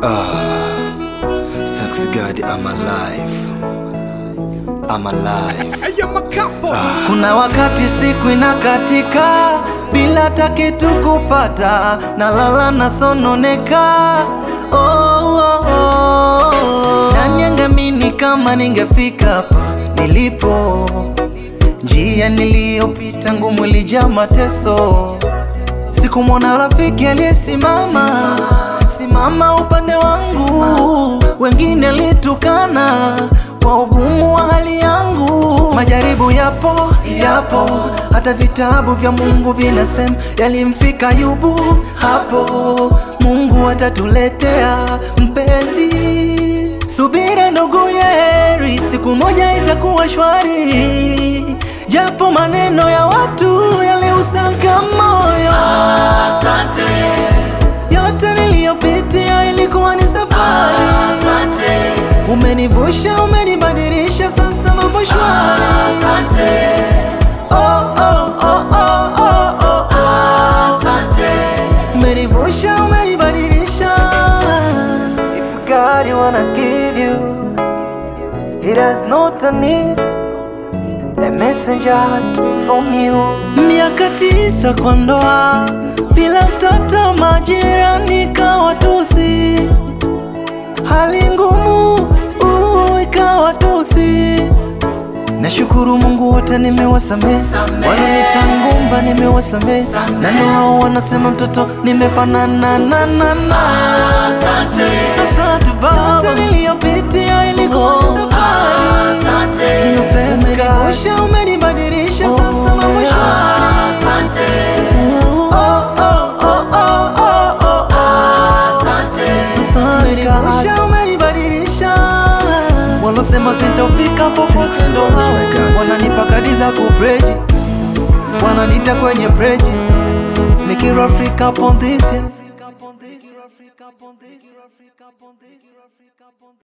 Thanks God I'm alive. I'm alive. Kuna wakati siku inakatika bila takitu kupata, nalala na sononeka. Nani angeamini kama ningefika hapa nilipo? Njia niliyopita ngumu ilijaa mateso. Sikumwona rafiki aliyesimama simama upande wangu. Wengine litukana kwa ugumu wa hali yangu. Majaribu yapo, hata vitabu vya Mungu vinasema yalimfika Ayubu. Hapo Mungu atatuletea mpenzi. Subira ndugu heri, siku moja itakuwa shwari. Japo maneno ya watu yaliusaga moyo. Asante. Yote niliyopitia ilikuwa ni safari. Asante. Umenivusha, umenibadilisha, sasa mambo shwari. Asante. Asante. Umenivusha, umenibadilisha. If God wanna give you, it has not a need a messenger to inform you. Miaka 9 kwa ndoa, bila mtoto, majirani kawatusi. Hali ngumu ikawa tusi. Nashukuru Mungu wote nimewasamehe. Wananiita ngumba nimewasamehe. Na ndio hao wanasema mtoto nimefanana na. Asante. Asante Baba. Yote niliyopitia ilikuwa ni safari. Asante. Umenivusha, umenibadilisha, sasa mambo shwari. Asante. Umenivusha, umenibadilisha. Walosema sintafika popote ndo hao wananipa kadi za kubreji, wananiita kwenye breji. Mikiro Africa upon this, yeah.